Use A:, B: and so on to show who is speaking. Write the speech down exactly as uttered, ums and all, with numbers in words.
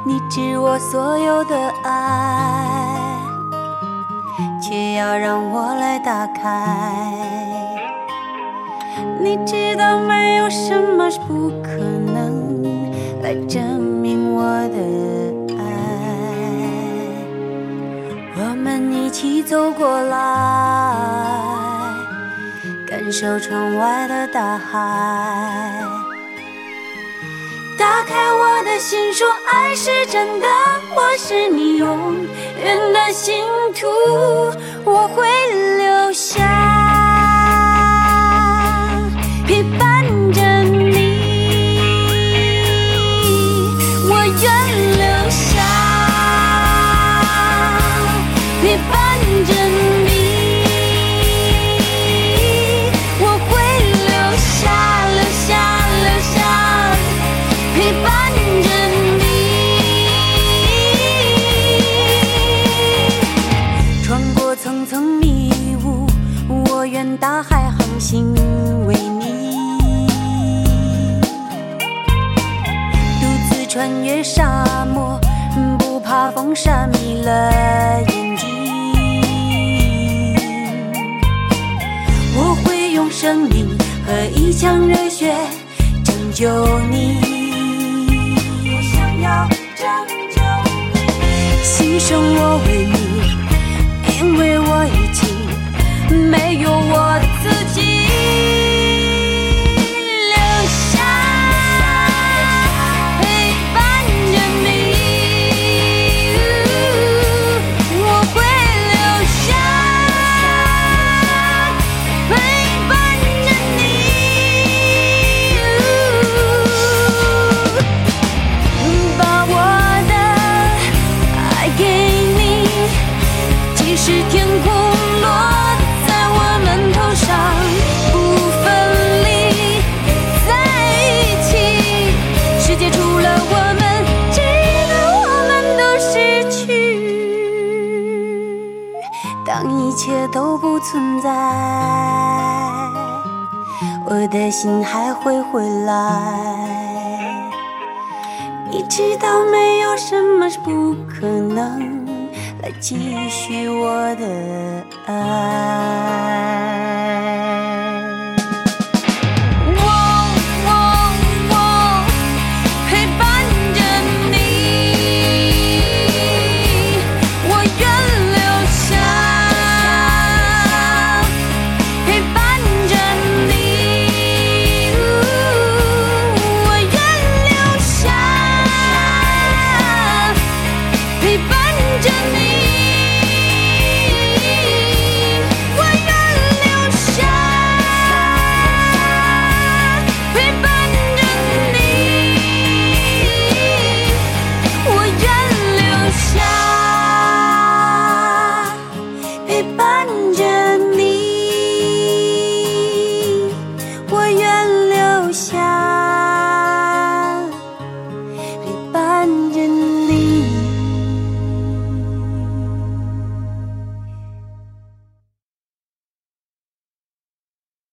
A: 你知我所有的爱，却要让我来打开。你知道没有什么是不可能来证明我的爱。我们一起走过来，感受窗外的大海，打开我的心，说爱是真的，我是你永远的信徒，我会留下陪伴着你，我愿留下陪伴着你，我会留下留下留下陪伴着你，穿过层层迷雾，我愿大海航行为你，独自穿越沙漠，不怕风沙迷了眼睛，我会用生命和一腔热血拯救你，我想要拯救你，牺牲我为你，因为我已经没有我自己，留下陪伴着你，我会留下陪伴着你，把我的爱给你，即使天空落在我们头上，不分离在一起，世界除了我们，直到我们都失去，当一切都不存在，我的心还会回来，你知道没有什么是不可能来继续我的爱。我我我陪伴着你，我愿留下陪伴着你，我愿留下陪伴着你。